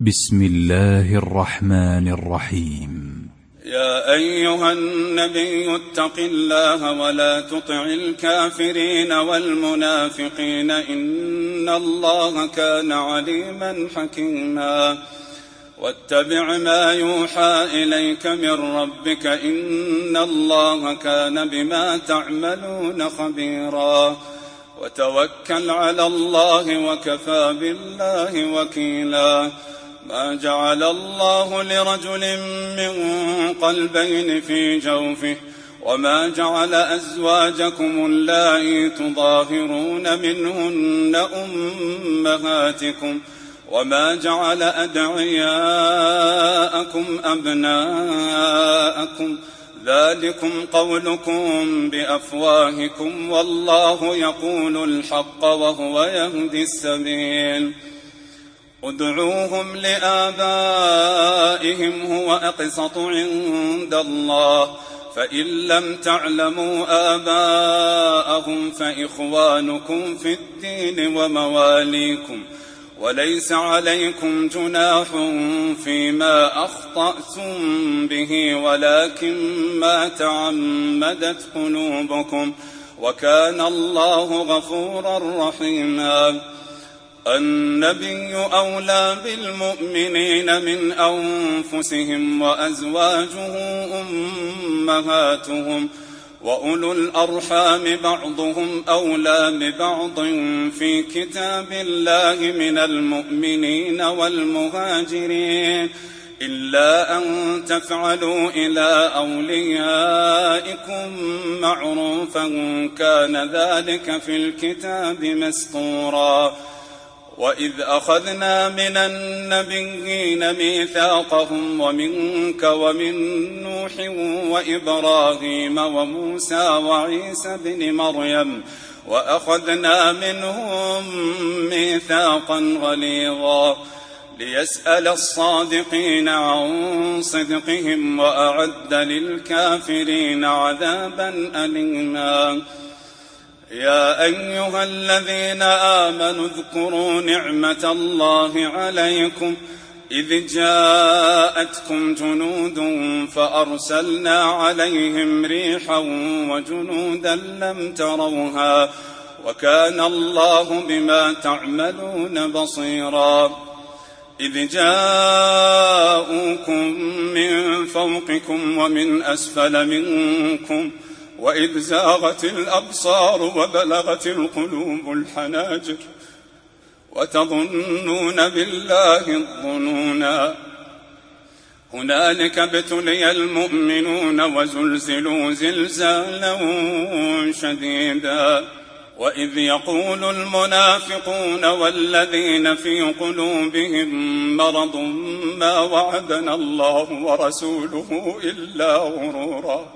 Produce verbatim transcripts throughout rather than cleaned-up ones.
بسم الله الرحمن الرحيم. يا أيها النبي اتق الله ولا تطع الكافرين والمنافقين إن الله كان عليما حكيما. واتبع ما يوحى إليك من ربك إن الله كان بما تعملون خبيرا. وتوكل على الله وكفى بالله وكيلا. ما جعل الله لرجل من قلبين في جوفه وما جعل أزواجكم اللائي تظاهرون منهن أمهاتكم وما جعل أدعياءكم أبناءكم ذلكم قولكم بأفواهكم والله يقول الحق وهو يهدي السبيل. ادعوهم لآبائهم هو أقسط عند الله فإن لم تعلموا آباءهم فإخوانكم في الدين ومواليكم وليس عليكم جناح فيما أخطأتم به ولكن ما تعمدت قلوبكم وكان الله غفورا رحيما. النبي أولى بالمؤمنين من أنفسهم وأزواجه أمهاتهم وأولو الأرحام بعضهم أولى ببعض في كتاب الله من المؤمنين والمهاجرين إلا أن تفعلوا إلى أوليائكم معروفا كان ذلك في الكتاب مسطورا. وإذ أخذنا من النبيين ميثاقهم ومنك ومن نوح وإبراهيم وموسى وعيسى بن مريم وأخذنا منهم ميثاقا غليظا ليسأل الصادقين عن صدقهم وأعد للكافرين عذابا أليما. يا أيها الذين آمنوا اذكروا نعمة الله عليكم إذ جاءتكم جنود فأرسلنا عليهم ريحا وجنودا لم تروها وكان الله بما تعملون بصيرا. إذ جاءوكم من فوقكم ومن أسفل منكم وإذ زاغت الأبصار وبلغت القلوب الحناجر وتظنون بالله الظنونا. هنالك ابتلي المؤمنون وزلزلوا زلزالا شديدا. وإذ يقول المنافقون والذين في قلوبهم مرض ما وعدنا الله ورسوله إلا غرورا.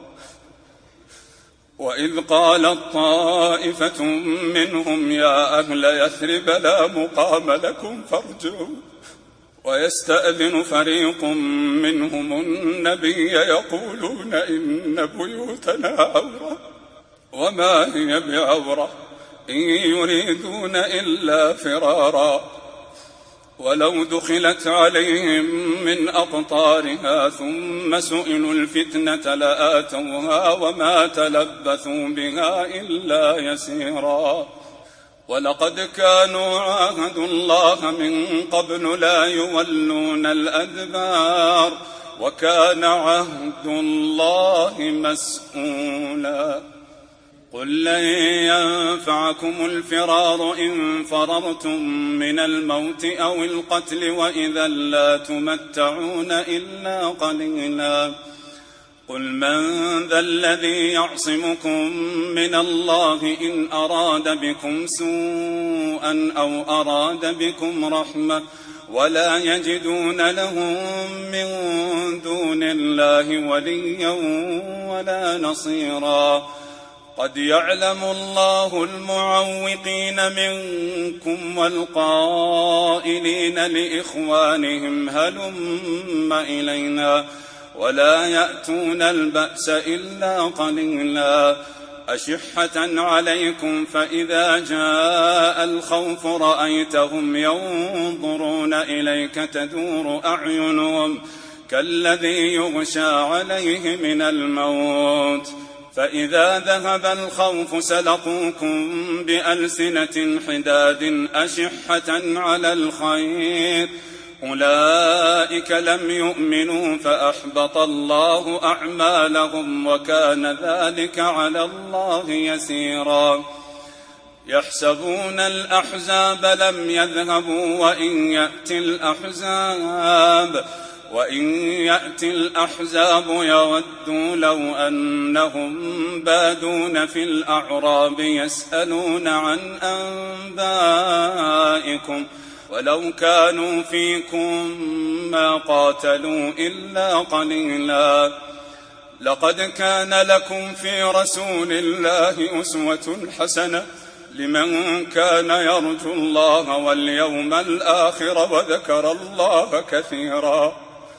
وإذ قالت طائفة منهم يا أهل يثرب لا مقام لكم فارجعوا ويستأذن فريق منهم النبي يقولون إن بيوتنا عورة وما هي بعورة إن يريدون إلا فرارا. ولو دخلت عليهم من أقطارها ثم سئلوا الفتنة لآتوها وما تلبثوا بها إلا يسيرا. ولقد كانوا عاهدوا الله من قبل لا يولون الأدبار وكان عهد الله مسؤولا. قل لن ينفعكم الفرار إن فررتم من الموت أو القتل وإذا لا تمتعون إلا قليلا. قل من ذا الذي يعصمكم من الله إن أراد بكم سوءا أو أراد بكم رحمة ولا يجدون لهم من دون الله وليا ولا نصيرا. قد يعلم الله المعوقين منكم والقائلين لإخوانهم هلم إلينا ولا يأتون البأس إلا قليلا. أشحة عليكم فإذا جاء الخوف رأيتهم ينظرون إليك تدور أعينهم كالذي يغشى عليه من الموت فإذا ذهب الخوف سلقوكم بألسنة حداد أشحة على الخير أولئك لم يؤمنوا فأحبط الله أعمالهم وكان ذلك على الله يسيرا يحسبون الأحزاب لم يذهبوا وإن يأتي الأحزاب وإن يأتي الأحزاب يودوا لو أنهم بادون في الأعراب يسألون عن أنبائكم ولو كانوا فيكم ما قاتلوا إلا قليلا لقد كان لكم في رسول الله أسوة حسنة لمن كان يرجو الله واليوم الآخر وذكر الله كثيرا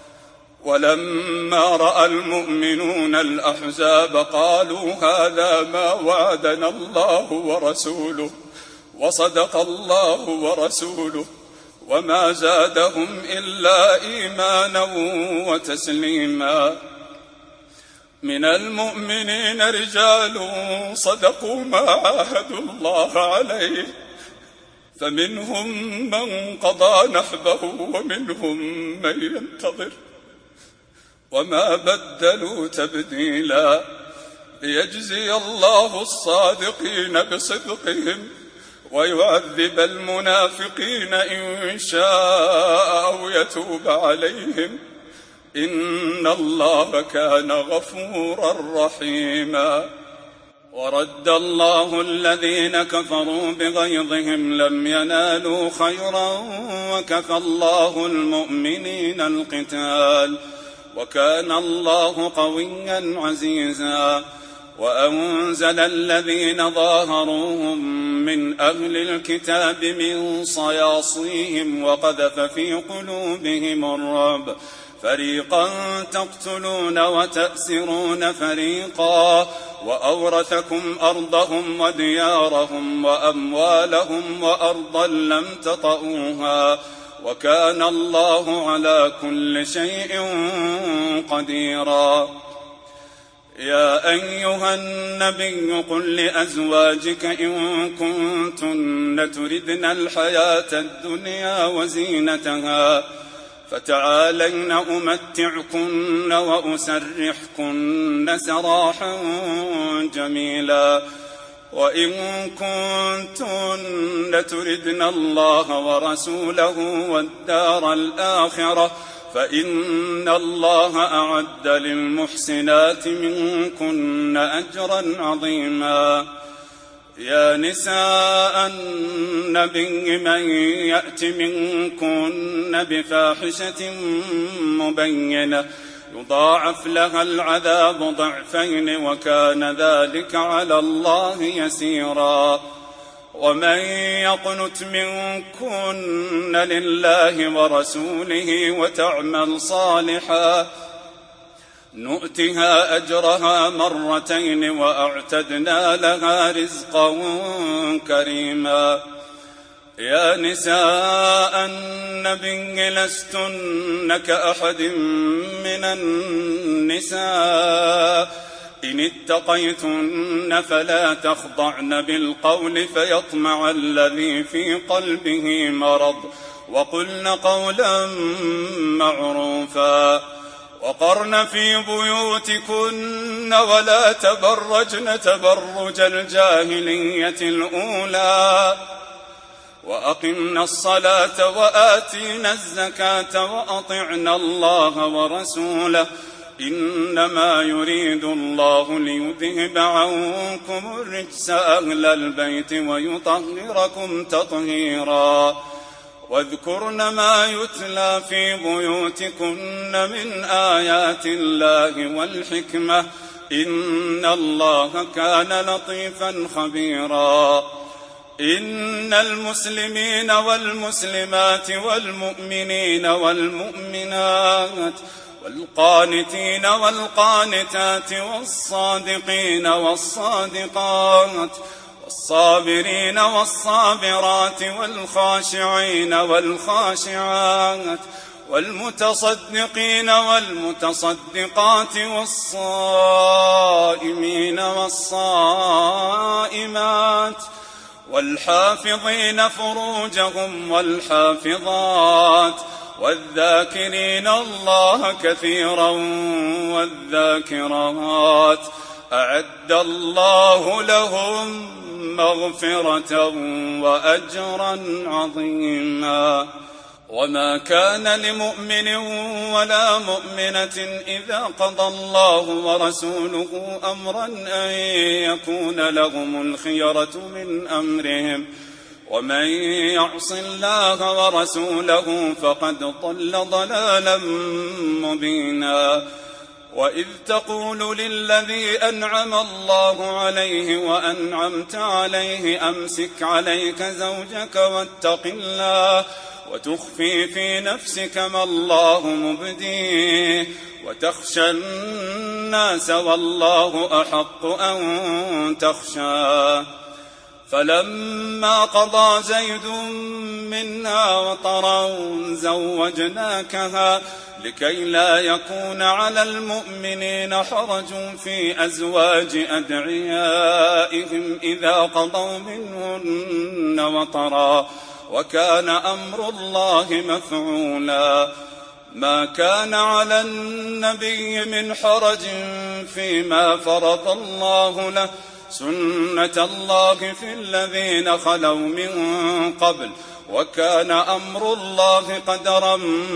ولما رأى المؤمنون الأحزاب قالوا هذا ما وعدنا الله ورسوله وصدق الله ورسوله وما زادهم إلا إيمانا وتسليما من المؤمنين رجال صدقوا ما عاهدوا الله عليه فمنهم من قضى نحبه ومنهم من ينتظر وما بدلوا تبديلا ليجزي الله الصادقين بصدقهم ويعذب المنافقين إن شاء أو يتوب عليهم إن الله كان غفورا رحيما ورد الله الذين كفروا بغيظهم لم ينالوا خيرا وكفى الله المؤمنين القتال وكان الله قويا عزيزا وأنزل الذين ظاهروهم من أهل الكتاب من صياصيهم وقذف في قلوبهم الرعب فريقا تقتلون وتأسرون فريقا وأورثكم أرضهم وديارهم وأموالهم وأرضا لم تطئوها وكان الله على كل شيء قديرا يا أيها النبي قل لأزواجك إن كنتن تردن الحياة الدنيا وزينتها فتعالين أمتعكن وأسرحكن سراحا جميلا وإن كنتن تردن الله ورسوله والدار الآخرة فإن الله أعد للمحسنات منكن أجرا عظيما يا نساء النبي من يأت منكن بفاحشة مبينة يضاعف لها العذاب ضعفين وكان ذلك على الله يسيرا ومن يقنت منكن لله ورسوله وتعمل صالحا نؤتها أجرها مرتين وأعتدنا لها رزقا كريما يا نساء النبي لستن كأحد من النساء إن اتقيتن فلا تخضعن بالقول فيطمع الذي في قلبه مرض وقلن قولا معروفا وقرن في بيوتكن ولا تبرجن تبرج الجاهلية الأولى وأقمنا الصلاة وآتينا الزكاة وأطعنا الله ورسوله إنما يريد الله ليذهب عنكم الرجس أهل البيت ويطهركم تطهيرا واذكرن ما يتلى في بيوتكن من آيات الله والحكمة إن الله كان لطيفا خبيرا إن المسلمين والمسلمات والمؤمنين والمؤمنات والقانتين والقانتات والصادقين والصادقات والصابرين والصابرات والخاشعين والخاشعات والمتصدقين والمتصدقات والصائمين والصائمات والحافظين فروجهم والحافظات والذاكرين الله كثيرا والذاكرات أعد الله لهم مغفرة وأجرا عظيما. وما كان لمؤمن ولا مؤمنة إذا قضى الله ورسوله أمرا أن يكون لهم الخيرة من أمرهم ومن يعص الله ورسوله فقد ضل ضلالا مبينا. وإذ تقول للذي أنعم الله عليه وأنعمت عليه أمسك عليك زوجك واتق الله وتخفي في نفسك ما الله مبديه وتخشى الناس والله أحق أن تخشاه. فلما قضى زيد منها وطرا زوجناكها لكي لا يكون على المؤمنين حرج في أزواج أدعيائهم إذا قضوا منهن وطرا وكان أمر الله مفعولا. ما كان على النبي من حرج فيما فرض الله له سنة الله في الذين خلوا من قبل وكان أمر الله قدرا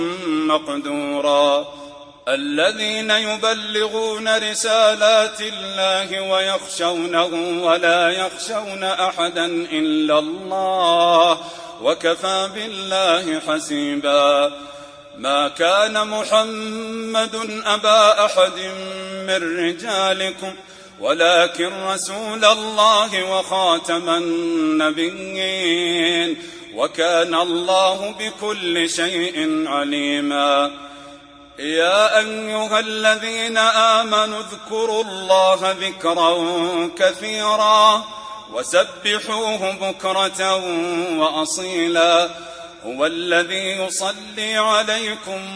مقدورا. الذين يبلغون رسالات الله ويخشونه ولا يخشون أحدا إلا الله وكفى بالله حسيبا. ما كان محمد أبا أحد من رجالكم ولكن رسول الله وخاتم النبيين وكان الله بكل شيء عليما. يا أيها الذين آمنوا اذكروا الله ذكرا كثيرا وسبحوه بكرة وأصيلا. هو الذي يصلي عليكم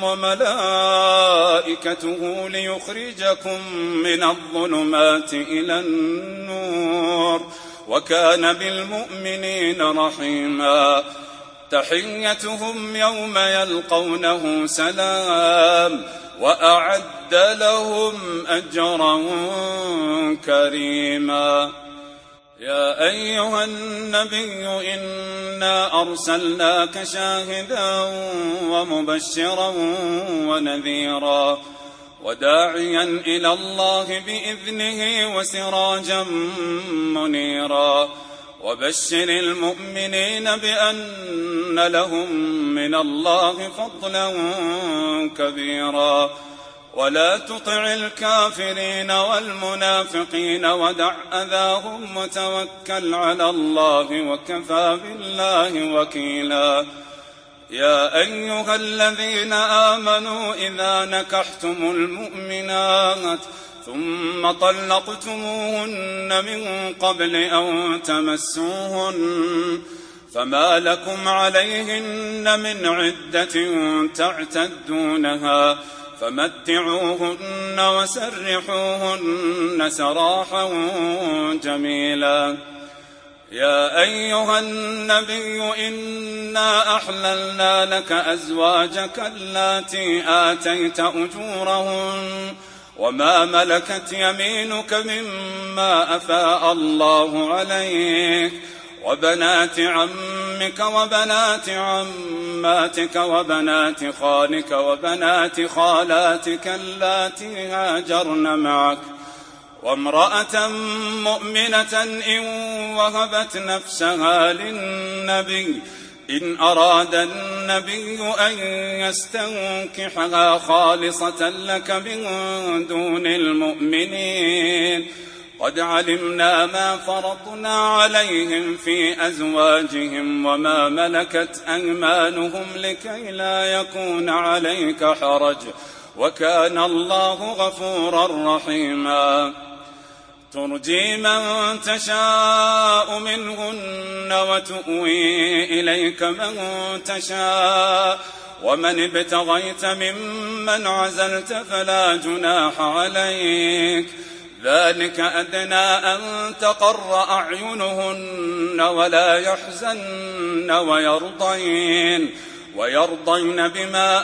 وملائكته ليخرجكم من الظلمات إلى النور وكان بالمؤمنين رحيما. تحيتهم يوم يلقونه سلام وأعد لهم أجرا كريما. يا أيها النبي إنا أرسلناك شاهدا ومبشرا ونذيرا وداعيا إلى الله بإذنه وسراجا منيرا. وبشر المؤمنين بأن لهم من الله فضلا كبيرا. ولا تطع الكافرين والمنافقين ودع أذاهم وتوكل على الله وكفى بالله وكيلا. يا أيها الذين آمنوا إذا نكحتم المؤمنات ثم طلقتموهن من قبل أن تمسوهن فما لكم عليهن من عدة تعتدونها فمتعوهن وسرحوهن سراحا جميلا. يا أيها النبي إنا أحللنا لك أزواجك اللاتي آتيت أجورهن وما ملكت يمينك مما أفاء الله عليك وبنات عمك وبنات عماتك وبنات خالك وبنات خالاتك اللاتي هاجرن معك وامرأة مؤمنة إن وهبت نفسها للنبي إن أراد النبي أن يستنكحها خالصة لك من دون المؤمنين قد علمنا ما فرضنا عليهم في أزواجهم وما ملكت أيمانهم لكي لا يكون عليك حرج وكان الله غفورا رحيما ترجي من تشاء منهن وتؤوي إليك من تشاء ومن ابتغيت ممن عزلت فلا جناح عليك ذلك أدنى أن تقر أعينهن ولا يحزن ويرضين ويرضين بما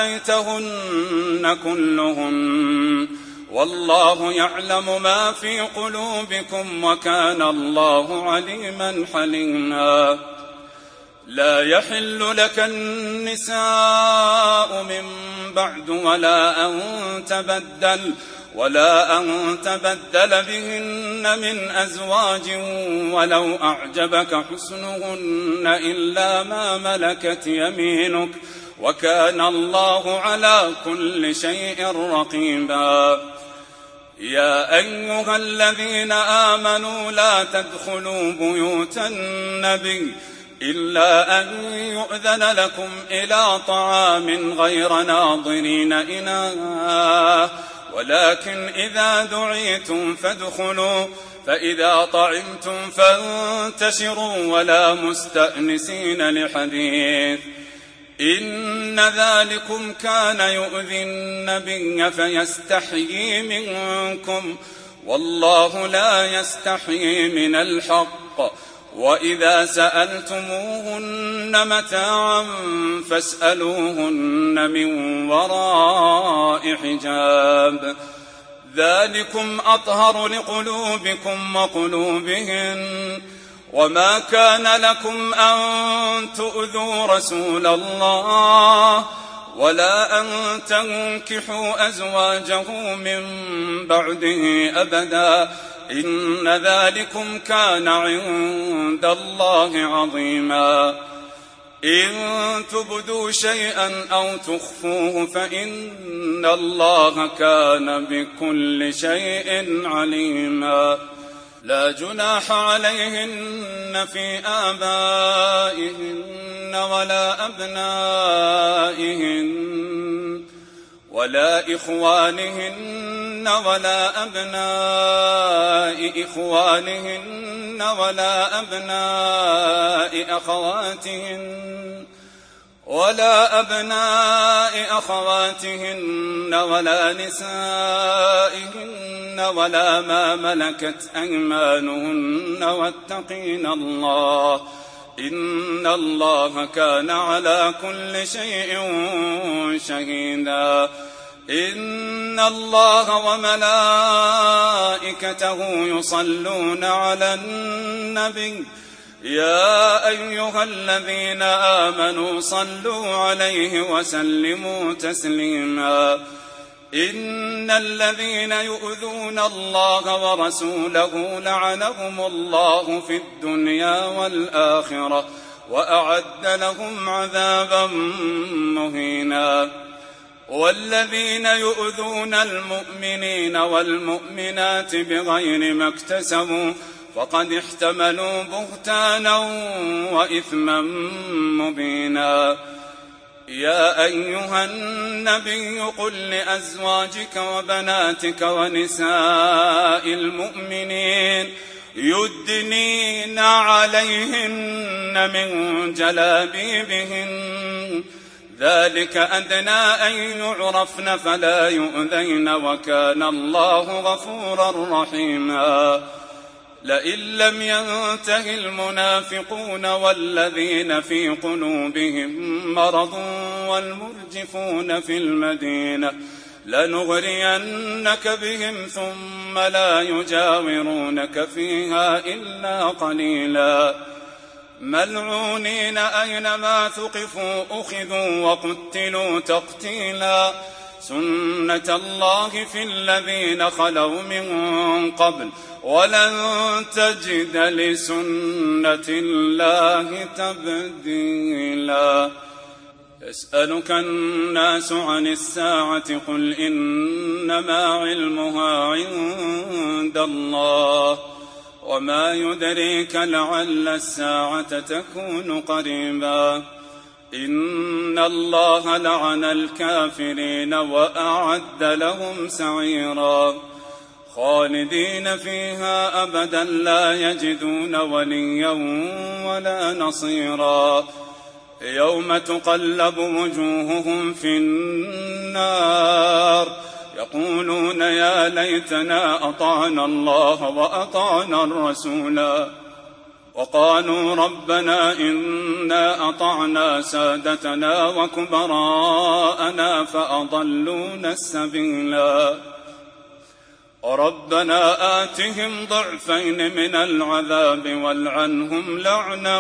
آتيتهن كلهن والله يعلم ما في قلوبكم وكان الله عليما حليما لا يحل لك النساء من بعد ولا أن تبدل ولا أن تبدل بهن من أزواج ولو أعجبك حسنهن إلا ما ملكت يمينك وكان الله على كل شيء رقيبا يا أيها الذين آمنوا لا تدخلوا بيوت النبي إلا أن يؤذن لكم إلى طعام غير ناظرين إناه ولكن إذا دعيتم فادخلوا فإذا طعمتم فانتشروا ولا مستأنسين لحديث إن ذلكم كان يؤذي النبي فيستحيي منكم والله لا يستحيي من الحق وإذا سألتموهن متاعا فاسألوهن من وراء حجاب ذلكم أطهر لقلوبكم وقلوبهن وما كان لكم أن تؤذوا رسول الله ولا أن تنكحوا أزواجه من بعده أبدا إن ذلكم كان عند الله عظيما إن تبدوا شيئا أو تخفوه فإن الله كان بكل شيء عليما لا جناح عليهن في آبائهن ولا أبنائهن ولا إخوانهن ولا أبناء إخوانهن ولا أبناء أخواتهن ولا أبناء أخواتهن ولا نسائهن ولا ما ملكت أيمانهن واتقين الله إن الله كان على كل شيء شهيدا إن الله وملائكته يصلون على النبي يا أيها الذين آمنوا صلوا عليه وسلموا تسليما إن الذين يؤذون الله ورسوله لعنهم الله في الدنيا والآخرة وأعد لهم عذابا مهينا والذين يؤذون المؤمنين والمؤمنات بغير ما اكتسبوا فقد احتملوا بهتانا وإثما مبينا يا أيها النبي قل لأزواجك وبناتك ونساء المؤمنين يدنين عليهن من جلابيبهن ذلك أدنى أن يعرفن فلا يؤذين وكان الله غفورا رحيما لئن لم ينته المنافقون والذين في قلوبهم مرض والمرجفون في المدينة لنغرينك بهم ثم لا يجاورونك فيها إلا قليلا ملعونين أينما ثقفوا أخذوا وقتلوا تقتيلا سنة الله في الذين خلوا من قبل ولن تجد لسنة الله تبديلا يسألك الناس عن الساعة قل إنما علمها عند الله وما يدريك لعل الساعة تكون قريبا إن الله لعن الكافرين وأعد لهم سعيرا خالدين فيها أبدا لا يجدون وليا ولا نصيرا يوم تقلب وجوههم في النار يقولون يا ليتنا أطعنا الله وأطعنا الرسولا وقالوا ربنا إنا أطعنا سادتنا وكبراءنا فأضلونا السبيلا ربنا آتهم ضعفين من العذاب والعنهم لعنا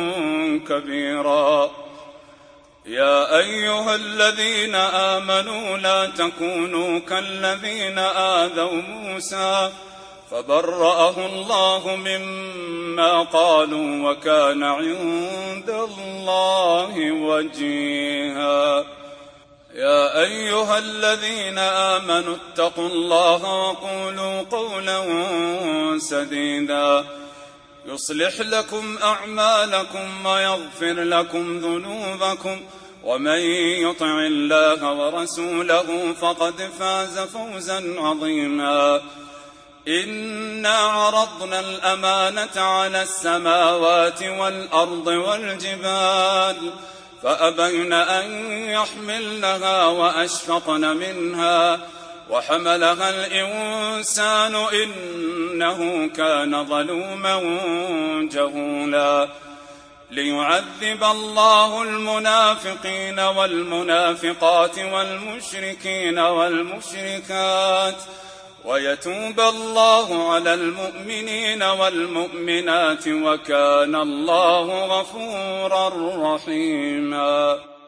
كبيرا يا أيها الذين آمنوا لا تكونوا كالذين آذوا موسى فبرأه الله مما قالوا وكان عند الله وجيها يا أيها الذين آمنوا اتقوا الله وقولوا قولا سديدا يصلح لكم أعمالكم ويغفر لكم ذنوبكم ومن يطع الله ورسوله فقد فاز فوزا عظيما إنا عرضنا الأمانة على السماوات والأرض والجبال فأبين أن يحملنها وأشفقن منها وحملها الإنسان إنه كان ظلوما جهولا ليعذب الله المنافقين والمنافقات والمشركين والمشركات ويتوب الله على المؤمنين والمؤمنات وكان الله غفورا رحيما.